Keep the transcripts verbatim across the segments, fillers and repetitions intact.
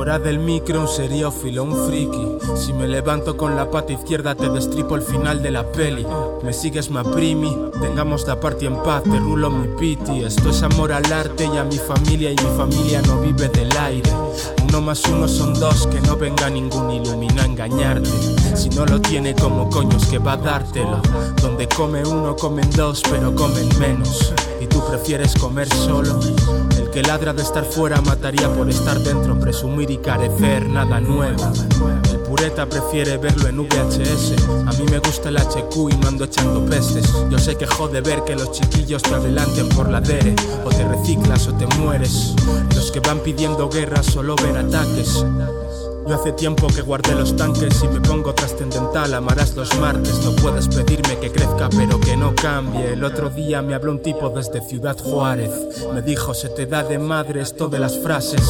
Fuera del micro un seriófilo, un friki. Si me levanto con la pata izquierda te destripo el final de la peli. Me sigues ma primi, tengamos la party en paz, te rulo mi piti. Esto es amor al arte y a mi familia, y mi familia no vive del aire. Uno más uno son dos, que no venga ningún ilumina a engañarte. Si no lo tiene, como coños que va a dártelo. Donde come uno comen dos, pero comen menos. Y tú prefieres comer solo. El que ladra de estar fuera mataría por estar dentro, presumir y carecer, nada nuevo. El pureta prefiere verlo en V H S. A mí me gusta el H Q y no ando echando pestes. Yo sé que jode ver que los chiquillos te adelanten por la dere. O te reciclas o te mueres. Los que van pidiendo guerra solo ven ataques. Yo hace tiempo que guardé los tanques y me pongo trascendental, amarás los martes. No puedes pedirme que crezca pero que no cambie. El otro día me habló un tipo desde Ciudad Juárez. Me dijo, se te da de madre esto de las frases.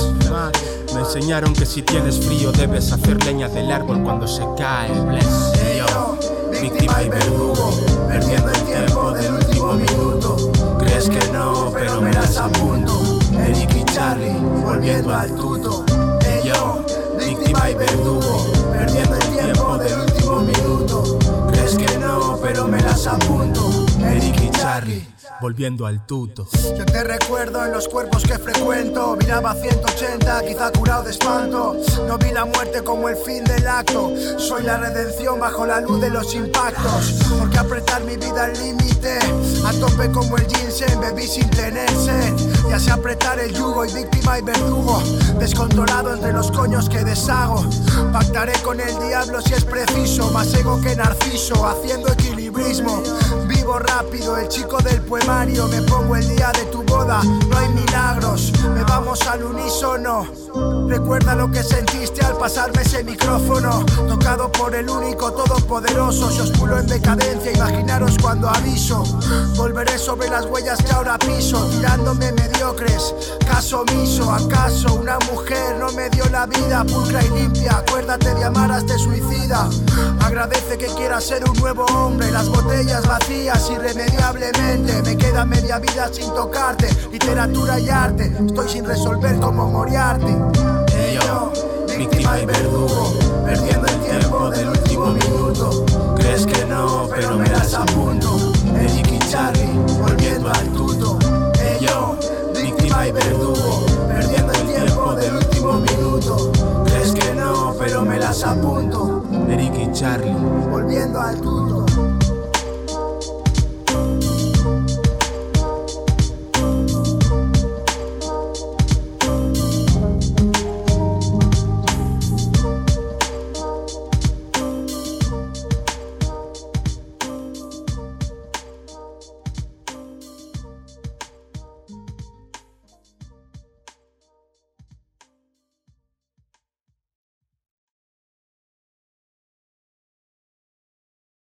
Me enseñaron que si tienes frío debes hacer leña del árbol cuando se cae. Bless. Yo, víctima y verdugo, perdiendo el tiempo del último minuto. Crees que no, pero me las apunto. Eric y Charlie, volviendo al tuto. Yo, víctima y verdugo, perdiendo el tiempo del último minuto. Crees que no, pero me las apunto. Eric y Charlie, volviendo al tuto. Yo te recuerdo en los cuerpos que frecuento. Miraba ciento ochenta, quizá curado de espanto. No vi la muerte como el fin del acto. Soy la redención bajo la luz de los impactos. Porque apretar mi vida al límite, a tope como el ginseng, bebí sin tener sed. Ya sé apretar el yugo y víctima y verdugo. Descontrolado entre los coños que deshago. Pactaré con el diablo si es preciso. Más ego que Narciso, haciendo equilibrismo. Vivo rápido, el chico del poemario. Me pongo el día de tu boda, no hay milagros. Me vamos al unísono. Recuerda lo que sentiste al pasarme ese micrófono. Tocado por el único todopoderoso. Si os pulo en decadencia, imaginaros cuando aviso. Volveré sobre las huellas que ahora piso, tirándome mediocres, caso omiso. ¿Acaso una mujer no me dio la vida pulcra y limpia? Acuérdate de amar a este suicida. Agradece que quiera ser un nuevo hombre. Las botellas vacías irremediablemente. Me queda media vida sin tocarte. Literatura y arte, estoy sin resolver como Moriarty. Yo, víctima y verdugo, perdiendo el tiempo del último minuto. Crees que no, pero me las apunto. Eric y Charlie, volviendo al tuto. Yo, víctima y verdugo, perdiendo el tiempo del último minuto. Crees que no, pero me las apunto. Eric y Charlie, volviendo al tuto.